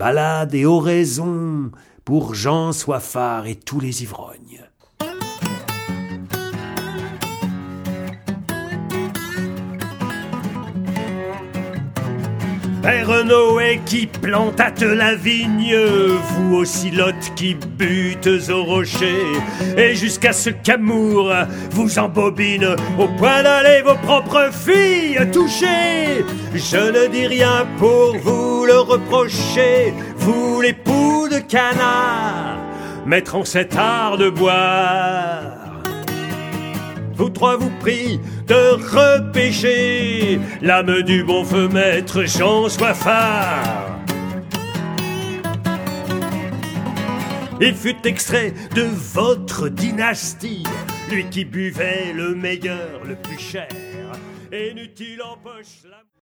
ballade et oraison pour Jean Soifard et tous les ivrognes. Père Noé qui plantate la vigne, vous aussi Lot qui butes au rocher, et jusqu'à ce qu'amour vous embobine au point d'aller vos propres filles toucher. Je ne dis rien pour vous le reprocher, vous l'époux de canard, maître en cet art de boire. Vous trois vous prient de repêcher l'âme du bon feu maître Jean Soifard. Il fut extrait de votre dynastie, lui qui buvait le meilleur, le plus cher, et n'eut-il en poche la...